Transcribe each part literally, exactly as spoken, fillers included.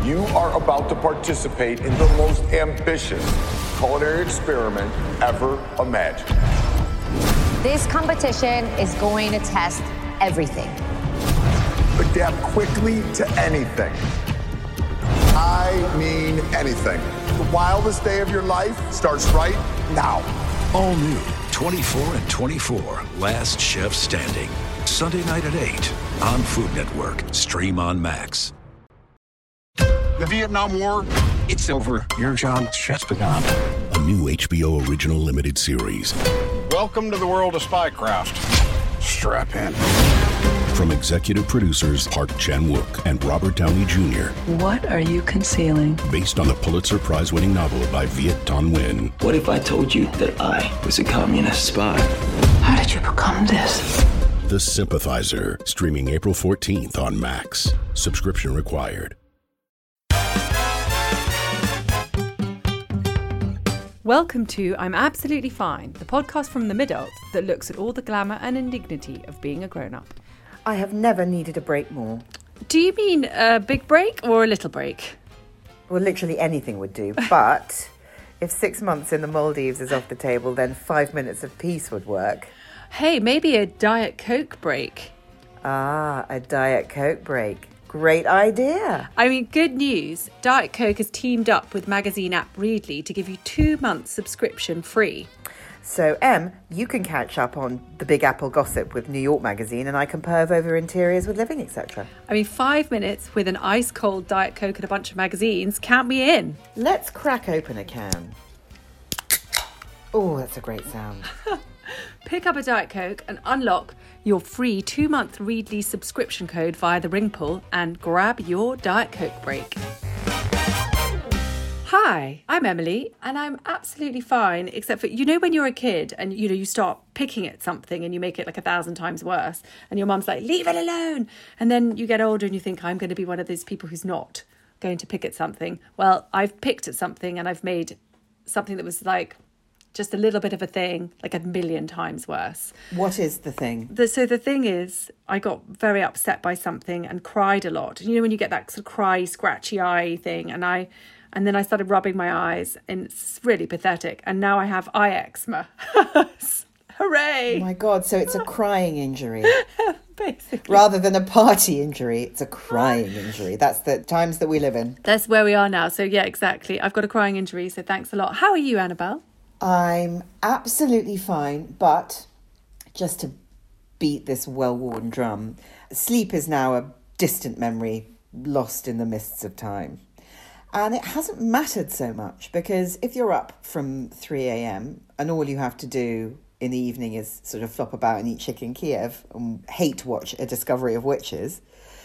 You are about to participate in the most ambitious culinary experiment ever imagined. This competition is going to test everything. Adapt quickly to anything. I mean anything. The wildest day of your life starts right now. All new twenty-four and twenty-four, Last Chef Standing. Sunday night at eight on Food Network. Stream on Max. The Vietnam War, it's over. Your job just begun. A new H B O original limited series. Welcome to the world of spycraft. Strap in. From executive producers Park Chan-wook and Robert Downey Junior What are you concealing? Based on the Pulitzer Prize-winning novel by Viet Thanh Nguyen. What if I told you that I was a communist spy? How did you become this? The Sympathizer. Streaming April fourteenth on Max. Subscription required. Welcome to I'm Absolutely Fine, the podcast from the mid-adult that looks at all the glamour and indignity of being a grown-up. I have never needed a break more. Do you mean a big break or a little break? Well, literally anything would do. But if six months in the Maldives is off the table, then five minutes of peace would work. Hey, maybe a Diet Coke break. Ah, a Diet Coke break. Great idea. I mean, good news. Diet Coke has teamed up with magazine app Readly to give you two months subscription free. So, Em, you can catch up on the Big Apple gossip with New York Magazine, and I can perv over interiors with Living, et cetera. I mean, five minutes with an ice-cold Diet Coke and a bunch of magazines, count me in. Let's crack open a can. Oh, that's a great sound. Pick up a Diet Coke and unlock your free two-month Readly subscription code via the ring pull and grab your Diet Coke break. Hi, I'm Emily, and I'm absolutely fine, except for, you know, when you're a kid and, you know, you start picking at something and you make it like a thousand times worse, and your mum's like, leave it alone. And then you get older and you think, I'm going to be one of those people who's not going to pick at something. Well, I've picked at something and I've made something that was like just a little bit of a thing, like a million times worse. What is the thing? The, so the thing is, I got very upset by something and cried a lot. And you know when you get that sort of cry, scratchy eye thing, and I... And then I started rubbing my eyes, and it's really pathetic. And now I have eye eczema. Hooray! Oh my God, so it's a crying injury. Basically. Rather than a party injury, it's a crying injury. That's the times that we live in. That's where we are now. So yeah, exactly. I've got a crying injury, so thanks a lot. How are you, Annabelle? I'm absolutely fine, but just to beat this well-worn drum, sleep is now a distant memory lost in the mists of time. And it hasn't mattered so much because if you're up from three a.m. and all you have to do in the evening is sort of flop about and eat chicken Kiev and hate watch A Discovery of Witches,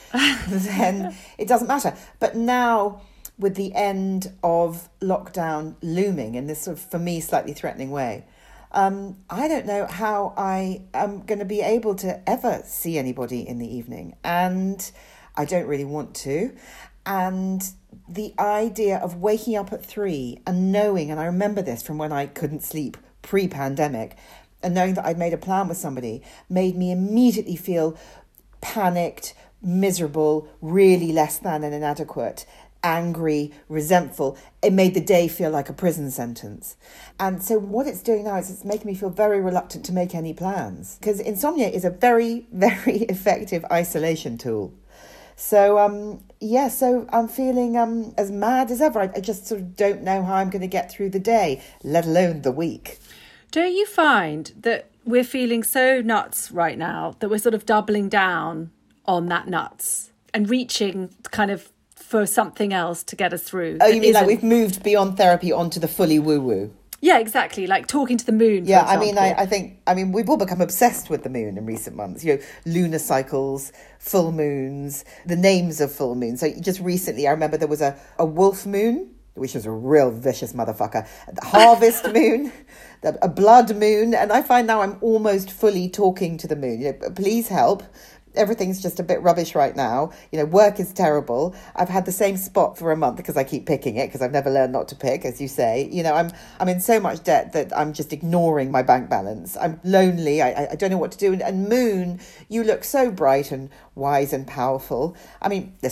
then it doesn't matter. But now, with the end of lockdown looming in this sort of, for me, slightly threatening way, um, I don't know how I am going to be able to ever see anybody in the evening. And I don't really want to. And the idea of waking up at three and knowing, and I remember this from when I couldn't sleep pre-pandemic, and knowing that I'd made a plan with somebody made me immediately feel panicked, miserable, really less than and inadequate, angry, resentful. It made the day feel like a prison sentence. And so what it's doing now is it's making me feel very reluctant to make any plans, because insomnia is a very, very effective isolation tool. So, um, yeah, so I'm feeling um, as mad as ever. I, I just sort of don't know how I'm going to get through the day, let alone the week. Don't you find that we're feeling so nuts right now that we're sort of doubling down on that nuts and reaching kind of for something else to get us through? Oh, you mean like we've moved beyond therapy onto the fully woo-woo? Yeah, exactly. Like talking to the moon. Yeah, I mean, I, I think, I mean, we've all become obsessed with the moon in recent months. You know, lunar cycles, full moons, the names of full moons. So just recently, I remember there was a, a wolf moon, which was a real vicious motherfucker. The harvest moon, a blood moon. And I find now I'm almost fully talking to the moon. You know, please help. Everything's just a bit rubbish right now. You know, work is terrible. I've had the same spot for a month because I keep picking it because I've never learned not to pick, as you say. You know, I'm I'm in so much debt that I'm just ignoring my bank balance. I'm lonely. I, I don't know what to do. And, and Moon, you look so bright and wise and powerful. I mean, listen,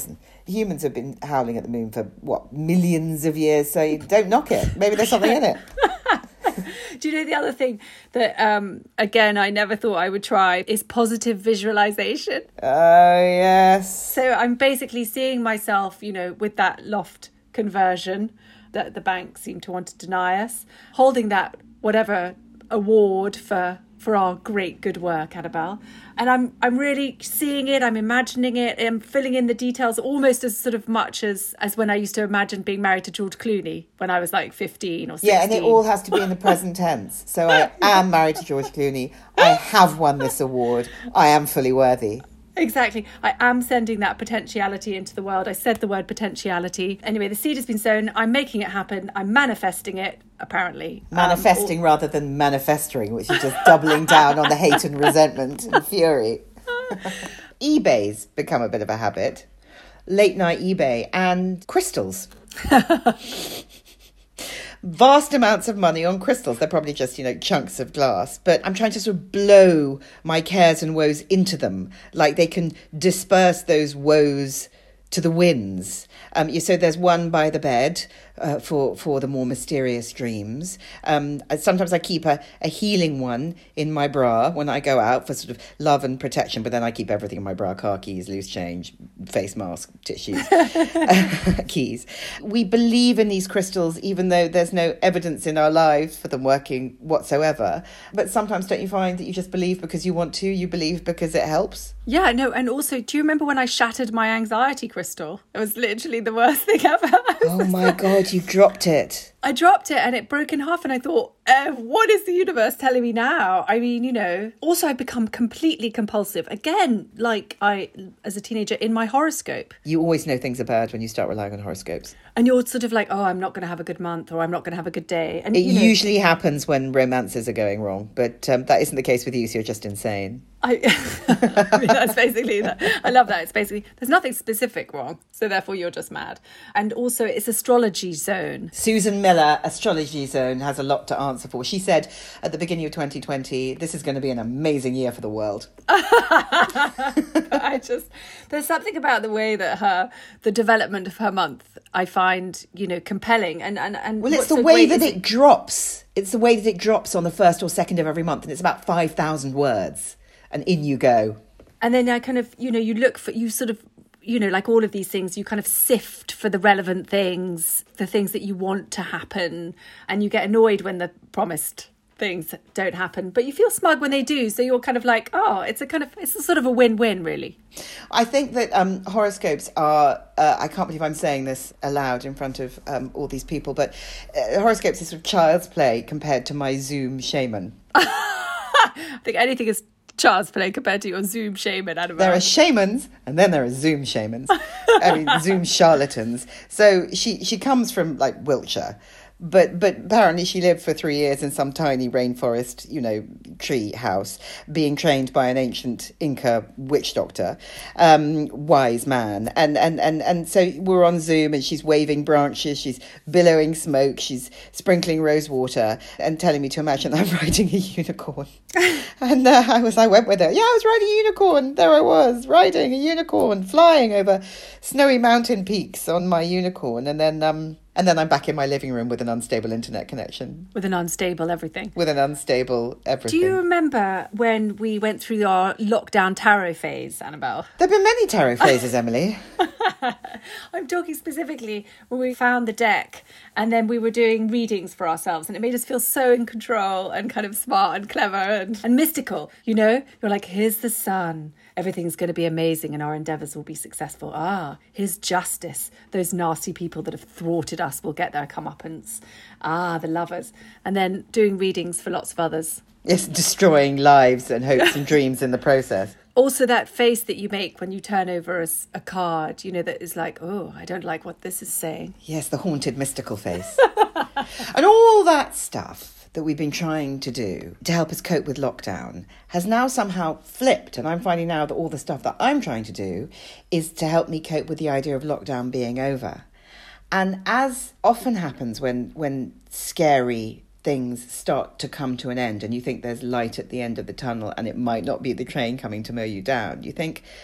Humans have been howling at the moon for, what, millions of years, so you don't knock it. Maybe there's something in it. Do you know the other thing that, um, again, I never thought I would try is positive visualization? Oh, yes. So I'm basically seeing myself, you know, with that loft conversion that the bank seemed to want to deny us, holding that whatever award for for our great good work, Annabelle. And I'm I'm really seeing it, I'm imagining it, I'm filling in the details almost as sort of much as, as when I used to imagine being married to George Clooney when I was like fifteen or sixteen. Yeah, and it all has to be in the present tense. So I am married to George Clooney. I have won this award. I am fully worthy. Exactly. I am sending that potentiality into the world. I said the word potentiality. Anyway, the seed has been sown. I'm making it happen. I'm manifesting it, apparently. Manifesting um, or... rather than manifesting, which is just doubling down on the hate and resentment and fury. eBay's become a bit of a habit. Late night eBay and crystals. Vast amounts of money on crystals. They're probably just, you know, chunks of glass. But I'm trying to sort of blow my cares and woes into them, like they can disperse those woes to the winds. Um, so there's one by the bed uh, for, for the more mysterious dreams. Um, sometimes I keep a, a healing one in my bra when I go out for sort of love and protection, but then I keep everything in my bra: car keys, loose change, face mask, tissues, keys. We believe in these crystals even though there's no evidence in our lives for them working whatsoever. But sometimes don't you find that you just believe because you want to, you believe because it helps? Yeah, no, and also, do you remember when I shattered my anxiety crystal? It was literally the worst thing ever. Oh my God, you dropped it. I dropped it and it broke in half and I thought, uh, what is the universe telling me now? I mean, you know, also I've become completely compulsive. Again, like I, as a teenager, in my horoscope. You always know things are bad when you start relying on horoscopes. And you're sort of like, oh, I'm not going to have a good month or I'm not going to have a good day. And it you know, usually happens when romances are going wrong, but um, that isn't the case with you, so you're just insane. I, I mean, that's basically that. I love that. It's basically, there's nothing specific wrong, so therefore you're just mad. And also it's astrology zone. Susan Miller, Astrology Zone, has a lot to answer for. She said at the beginning of twenty twenty, this is going to be an amazing year for the world. I just, there's something about the way that her, the development of her month, I find, you know, compelling. And, and, and well, it's the so way that it, it drops. It's the way that it drops on the first or second of every month. And it's about five thousand words. And in you go. And then I kind of, you know, you look for, you sort of, you know, like all of these things, you kind of sift for the relevant things, the things that you want to happen. And you get annoyed when the promised things don't happen, but you feel smug when they do. So you're kind of like, oh, it's a kind of, it's a sort of a win-win, really. I think that um, horoscopes are, uh, I can't believe I'm saying this aloud in front of um, all these people, but uh, horoscopes is sort of child's play compared to my Zoom shaman. I think anything is child's play compared to your Zoom shaman, Annabelle. There are shamans and then there are Zoom shamans. I mean, Zoom charlatans. So she, she comes from like Wiltshire. But but apparently she lived for three years in some tiny rainforest, you know, tree house, being trained by an ancient Inca witch doctor, um, wise man. And, and, and, and so we're on Zoom and she's waving branches, she's billowing smoke, she's sprinkling rose water and telling me to imagine I'm riding a unicorn. And uh, I was, I went with her. Yeah, I was riding a unicorn. There I was, riding a unicorn, flying over snowy mountain peaks on my unicorn. And then... um. And then I'm back in my living room with an unstable internet connection. With an unstable everything. With an unstable everything. Do you remember when we went through our lockdown tarot phase, Annabelle? There have been many tarot phases, Emily. I'm talking specifically when we found the deck and then we were doing readings for ourselves and it made us feel so in control and kind of smart and clever and, and mystical, you know? You're like, here's the sun. Everything's going to be amazing and our endeavours will be successful. Ah, here's justice. Those nasty people that have thwarted us will get their comeuppance. Ah, the lovers. And then doing readings for lots of others. Yes, destroying lives and hopes and dreams in the process. Also that face that you make when you turn over a, a card, you know, that is like, oh, I don't like what this is saying. Yes, the haunted mystical face. And all that stuff that we've been trying to do to help us cope with lockdown has now somehow flipped. And I'm finding now that all the stuff that I'm trying to do is to help me cope with the idea of lockdown being over. And as often happens when when scary things start to come to an end and you think there's light at the end of the tunnel and it might not be the train coming to mow you down, you think,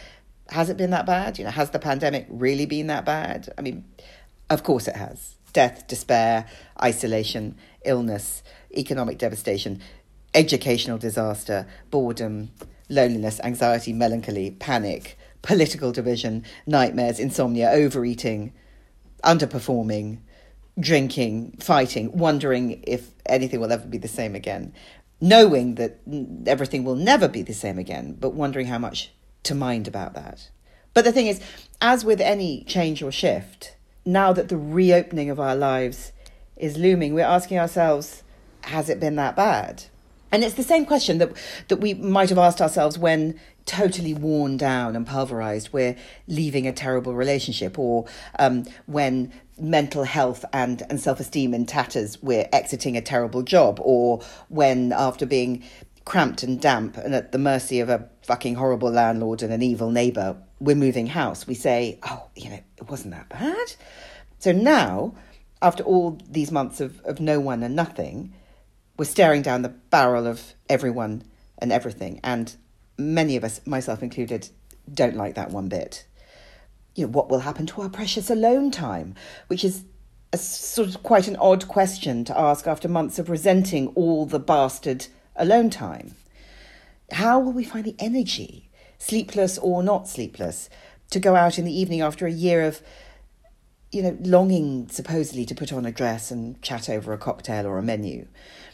Has it been that bad? You know, has the pandemic really been that bad? I mean, of course it has. Death, despair, isolation, illness, economic devastation, educational disaster, boredom, loneliness, anxiety, melancholy, panic, political division, nightmares, insomnia, overeating, underperforming, drinking, fighting, wondering if anything will ever be the same again, knowing that everything will never be the same again, but wondering how much to mind about that. But the thing is, as with any change or shift, now that the reopening of our lives is looming, we're asking ourselves, has it been that bad? And it's the same question that that we might have asked ourselves when, totally worn down and pulverized, we're leaving a terrible relationship, or um, when mental health and, and self-esteem in tatters, we're exiting a terrible job, or when, after being cramped and damp and at the mercy of a fucking horrible landlord and an evil neighbour, we're moving house, we say, oh, you know, it wasn't that bad. So now, after all these months of, of no one and nothing, we're staring down the barrel of everyone and everything. And many of us, myself included, don't like that one bit. You know, what will happen to our precious alone time? Which is a sort of quite an odd question to ask after months of resenting all the bastard alone time. How will we find the energy, sleepless or not sleepless, to go out in the evening after a year of, you know, longing supposedly to put on a dress and chat over a cocktail or a menu?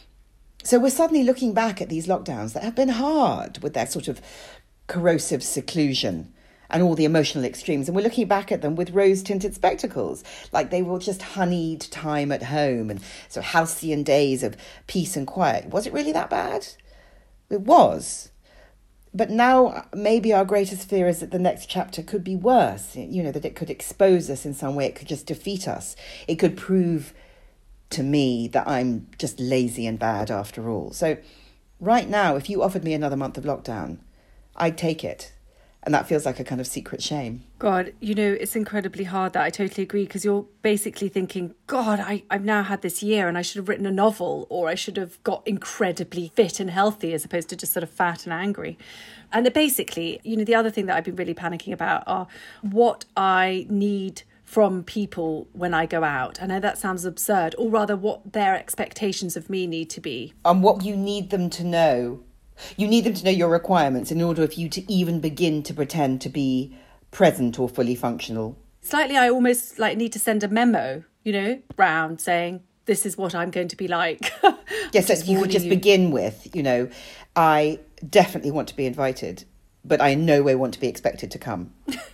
So we're suddenly looking back at these lockdowns that have been hard, with their sort of corrosive seclusion and all the emotional extremes. And we're looking back at them with rose-tinted spectacles, like they were just honeyed time at home and sort of halcyon days of peace and quiet. Was it really that bad? It was. But now maybe our greatest fear is that the next chapter could be worse. You know, that it could expose us in some way. It could just defeat us. It could prove to me that I'm just lazy and bad after all. So right now, if you offered me another month of lockdown, I'd take it. And that feels like a kind of secret shame. God, you know, it's incredibly hard, that I totally agree, because you're basically thinking, God, I, I've now had this year and I should have written a novel, or I should have got incredibly fit and healthy as opposed to just sort of fat and angry. And that basically, you know, the other thing that I've been really panicking about are what I need from people when I go out. I know that sounds absurd, or rather what their expectations of me need to be. And what you need them to know. You need them to know your requirements in order for you to even begin to pretend to be present or fully functional. Slightly, I almost like need to send a memo, you know, round saying, this is what I'm going to be like. Yes, so you could just you. begin with, you know, I definitely want to be invited, but I in no way want to be expected to come.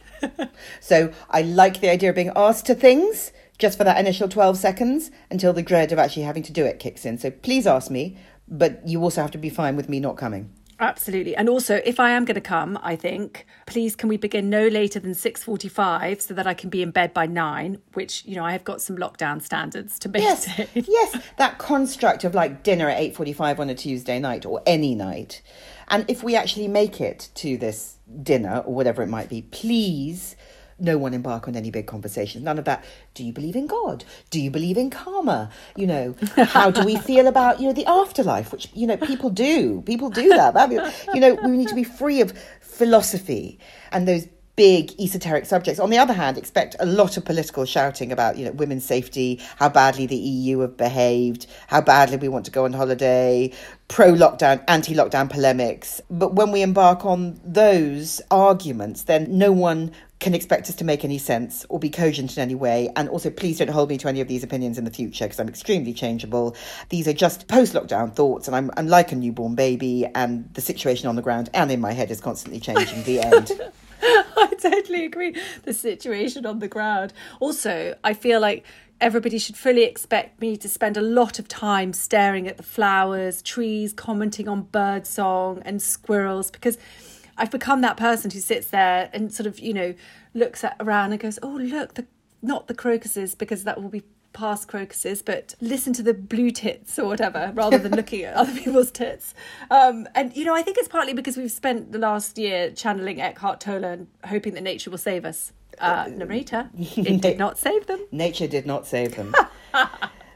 So I like the idea of being asked to things just for that initial twelve seconds until the dread of actually having to do it kicks in. So please ask me, but you also have to be fine with me not coming. Absolutely. And also, if I am going to come, I think, please can we begin no later than six forty-five so that I can be in bed by nine, which, you know, I have got some lockdown standards to maintain. Yes, yes, that construct of like dinner at eight forty-five on a Tuesday night or any night. And if we actually make it to this dinner or whatever it might be, please, no one embark on any big conversations. None of that. Do you believe in God? Do you believe in karma? You know, how do we feel about, you know, the afterlife? Which, you know, people do. People do that. That you know, we need to be free of philosophy and those big esoteric subjects. On the other hand, expect a lot of political shouting about, you know, women's safety, how badly the E U have behaved, how badly we want to go on holiday, pro-lockdown, anti-lockdown polemics. But when we embark on those arguments, then no one can expect us to make any sense or be cogent in any way. And also, please don't hold me to any of these opinions in the future, because I'm extremely changeable. These are just post-lockdown thoughts, and I'm, I'm like a newborn baby, and the situation on the ground and in my head is constantly changing. The end. I totally agree. The situation on the ground. Also, I feel like everybody should fully expect me to spend a lot of time staring at the flowers, trees, commenting on birdsong and squirrels, because I've become that person who sits there and sort of, you know, looks at around and goes, oh, look, the, not the crocuses, because that will be past crocuses, but listen to the blue tits or whatever, rather than looking at other people's tits. Um, and, you know, I think it's partly because we've spent the last year channeling Eckhart Tolle and hoping that nature will save us. Uh, narrator, it did not save them. Nature did not save them.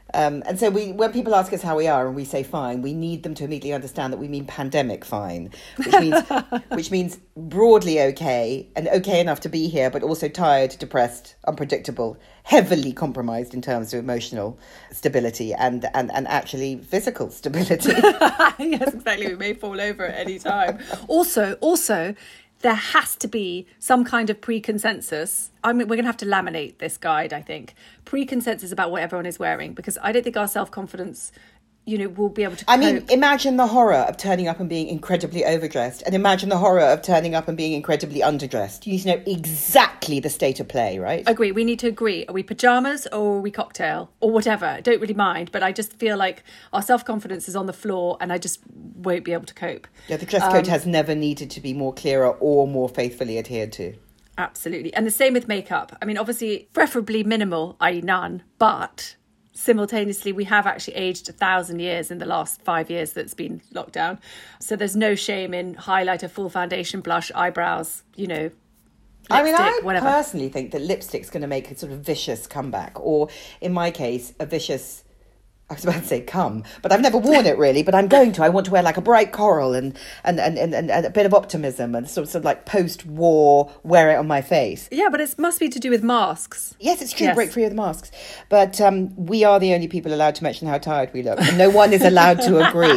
Um, and so we, when people ask us how we are and we say fine, we need them to immediately understand that we mean pandemic fine, which means which means broadly okay and okay enough to be here, but also tired, depressed, unpredictable, heavily compromised in terms of emotional stability and, and, and actually physical stability. Yes, exactly. We may fall over at any time. Also, also, there has to be some kind of pre-consensus. I mean, we're going to have to laminate this guide, I think. Pre-consensus about what everyone is wearing, because I don't think our self-confidence, you know, will be able to cope. I mean, imagine the horror of turning up and being incredibly overdressed, and imagine the horror of turning up and being incredibly underdressed. You need to know exactly the state of play, right? Agree. We need to agree. Are we pyjamas or are we cocktail or whatever? I don't really mind, but I just feel like our self-confidence is on the floor and I just won't be able to cope. Yeah, the dress code Um, has never needed to be more clearer or more faithfully adhered to. Absolutely. And the same with makeup. I mean, obviously, preferably minimal, that is none, but simultaneously, we have actually aged a thousand years in the last five years that's been locked down. So there's no shame in highlighter, full foundation, blush, eyebrows, you know, lipstick, I mean, I whatever. personally think that lipstick's going to make a sort of vicious comeback, or in my case, a vicious, I was about to say come, but I've never worn it really, but I'm going to. I want to wear like a bright coral and and, and, and, and a bit of optimism and sort of, sort of like post-war, wear it on my face. Yeah, but it must be to do with masks. Yes, it's true, Yes. break free of the masks. But um, we are the only people allowed to mention how tired we look, and no one is allowed to agree.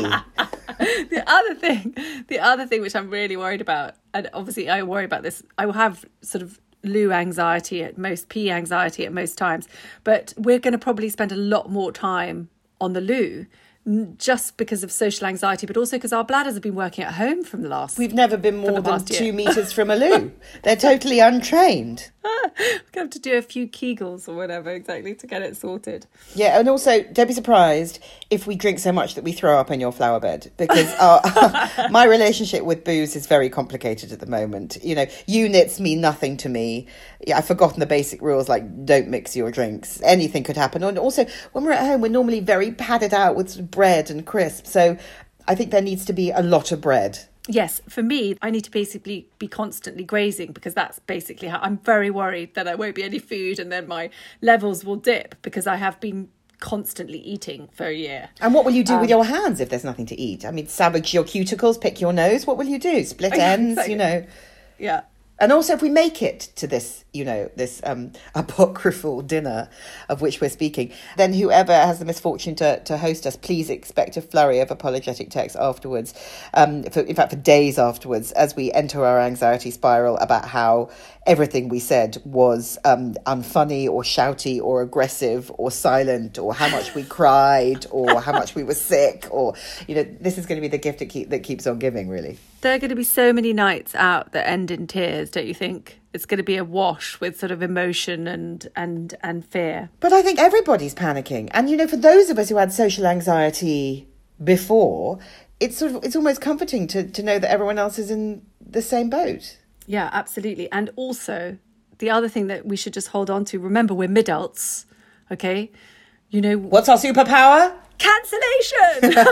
The other thing, the other thing which I'm really worried about, and obviously I worry about this, I will have sort of loo anxiety at most, pee anxiety at most times, but we're going to probably spend a lot more time on the loo, n- just because of social anxiety, but also because our bladders have been working at home from the last... We've never been for more the than past year. two metres from a loo. They're totally untrained. We're going to have to do a few Kegels or whatever, exactly, to get it sorted. Yeah, and also, don't be surprised if we drink so much that we throw up in your flower bed, because our, my relationship with booze is very complicated at the moment. You know, units mean nothing to me. Yeah, I've forgotten the basic rules, like don't mix your drinks. Anything could happen. And also, when we're at home, we're normally very padded out with sort of bread and crisp. So I think there needs to be a lot of bread. Yes, for me, I need to basically be constantly grazing, because that's basically how I'm very worried that there won't be any food and then my levels will dip, because I have been constantly eating for a year. And what will you do Um, with your hands if there's nothing to eat? I mean, savage your cuticles, pick your nose. What will you do? Split ends, Exactly. you know. Yeah. And also, if we make it to this, you know, this um, apocryphal dinner of which we're speaking, then whoever has the misfortune to, to host us, please expect a flurry of apologetic texts afterwards. Um, for, in fact, for days afterwards, as we enter our anxiety spiral about how everything we said was um, unfunny or shouty or aggressive or silent, or how much we cried or how much we were sick, or, you know, this is going to be the gift that, keep, that keeps on giving, really. There are going to be so many nights out that end in tears, don't you think? It's going to be a wash with sort of emotion and and and fear. But I think everybody's panicking. And, you know, for those of us who had social anxiety before, it's sort of, it's almost comforting to, to know that everyone else is in the same boat. Yeah, absolutely. And also, the other thing that we should just hold on to, remember, we're midults, okay? You know... What's our superpower? Cancellation!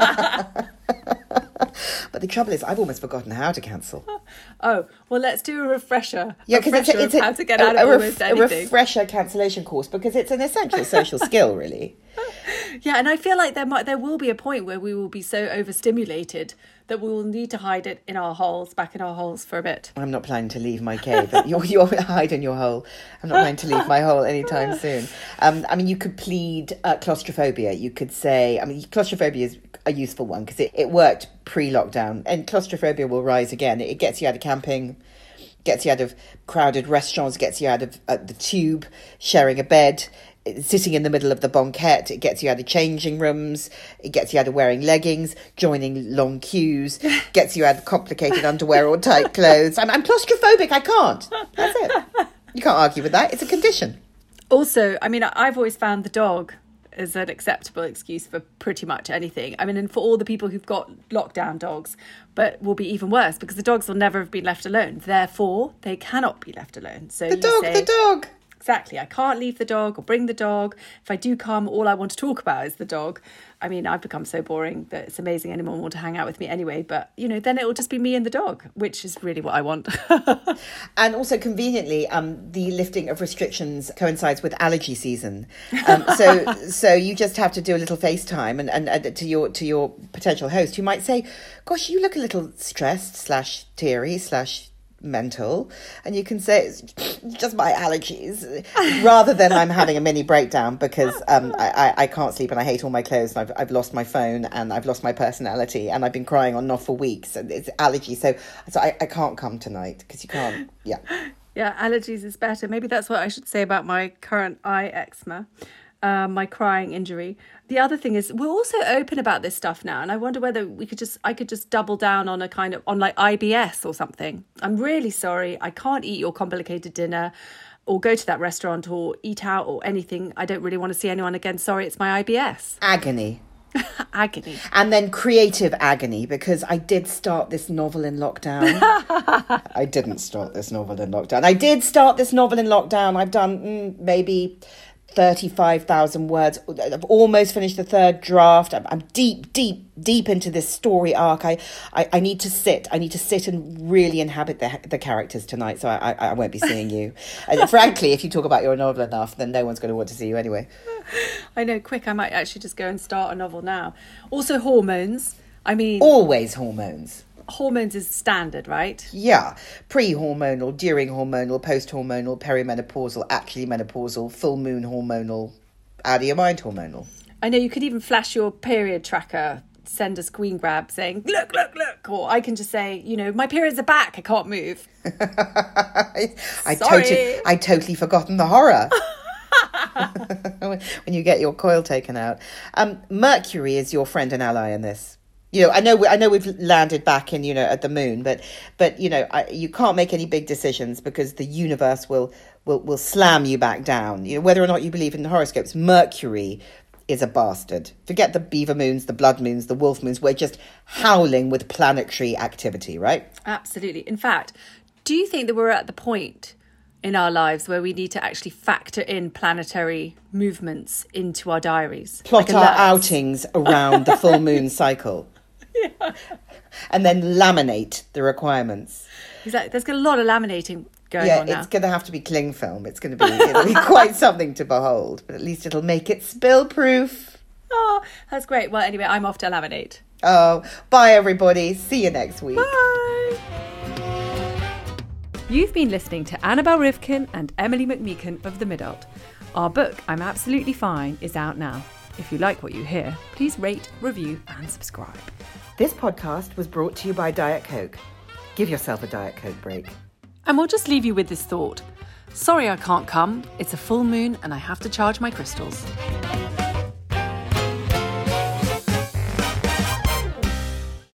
But the trouble is, I've almost forgotten how to cancel. Oh, well, let's do a refresher. Yeah, because it's, refresher a, it's of a, how to get a, out of a, ref- almost a anything. refresher cancellation course, because it's an essential social skill, really. Yeah, and I feel like there might there will be a point where we will be so overstimulated that we will need to hide it in our holes, back in our holes for a bit. I'm not planning to leave my cave. You're, you're hiding your hole. I'm not planning to leave my hole anytime soon. Um, I mean, you could plead uh, claustrophobia. You could say, I mean, claustrophobia is a useful one because it, it worked pre-lockdown, and claustrophobia will rise again. It gets you out of camping, gets you out of crowded restaurants, gets you out of uh, the tube, sharing a bed, sitting in the middle of the banquette. It gets you out of changing rooms. It gets you out of wearing leggings, joining long queues, gets you out of complicated underwear or tight clothes. I'm, I'm claustrophobic. I can't. That's it. You can't argue with that. It's a condition. Also, I mean, I've always found the dog is an acceptable excuse for pretty much anything. I mean, and for all the people who've got lockdown dogs, but will be even worse because the dogs will never have been left alone. Therefore, they cannot be left alone. So The you dog, say, the dog. Exactly. I can't leave the dog or bring the dog. If I do come, all I want to talk about is the dog. I mean, I've become so boring that it's amazing anyone want to hang out with me anyway. But, you know, then it will just be me and the dog, which is really what I want. And also conveniently, um, the lifting of restrictions coincides with allergy season. Um, so so you just have to do a little FaceTime and, and, and to your to your potential host, who might say, gosh, you look a little stressed slash teary slash mental, and you can say it's just my allergies, rather than I'm having a mini breakdown because um, I, I, I can't sleep and I hate all my clothes and I've, I've lost my phone and I've lost my personality and I've been crying on and off for weeks and it's allergy, so so I, I can't come tonight because you can't. Yeah yeah allergies is better. Maybe that's what I should say about my current eye eczema, uh, my crying injury. The other thing is we're also open about this stuff now, and I wonder whether we could just I could just double down on a kind of on like I B S or something. I'm really sorry, I can't eat your complicated dinner or go to that restaurant or eat out or anything. I don't really want to see anyone again. Sorry, it's my I B S. Agony. Agony. And then creative agony, because I did start this novel in lockdown. I didn't start this novel in lockdown. I did start this novel in lockdown. I've done mm, maybe thirty-five thousand words. I've almost finished the third draft. I'm, I'm deep, deep, deep into this story arc. I, I, I need to sit. I need to sit and really inhabit the the characters tonight, so I, I, I won't be seeing you. And frankly, if you talk about your novel enough, then no one's going to want to see you anyway. I know, quick, I might actually just go and start a novel now. Also, hormones. I mean... Always hormones. Hormones is standard, right? Yeah. Pre-hormonal, during hormonal, post-hormonal, perimenopausal, actually menopausal, full moon hormonal, out of your mind hormonal. I know, you could even flash your period tracker, send a screen grab saying, look, look, look. Or I can just say, you know, my periods are back, I can't move. I, I, Sorry. totally, I totally forgotten the horror. When you get your coil taken out. Um, Mercury is your friend and ally in this. You know, I know, I know we've landed back in, you know, at the moon, but, but you know, I, you can't make any big decisions because the universe will, will, will slam you back down. You know, whether or not you believe in the horoscopes, Mercury is a bastard. Forget the beaver moons, the blood moons, the wolf moons. We're just howling with planetary activity, right? Absolutely. In fact, do you think that we're at the point in our lives where we need to actually factor in planetary movements into our diaries? Plot like our alerts. outings around the full moon cycle. Yeah. And then laminate the requirements. Exactly. There's a lot of laminating going yeah, on now. it's going to have to be cling film. It's going to be, it'll be quite something to behold, but at least it'll make it spill-proof. Oh, that's great. Well, anyway, I'm off to laminate. Oh, bye everybody. See you next week. Bye. You've been listening to Annabel Rivkin and Emily McMeekan of The Mid-Alt. Our book, I'm Absolutely Fine, is out now. If you like what you hear, please rate, review and subscribe. This podcast was brought to you by Diet Coke. Give yourself a Diet Coke break. And we'll just leave you with this thought. Sorry I can't come. It's a full moon and I have to charge my crystals.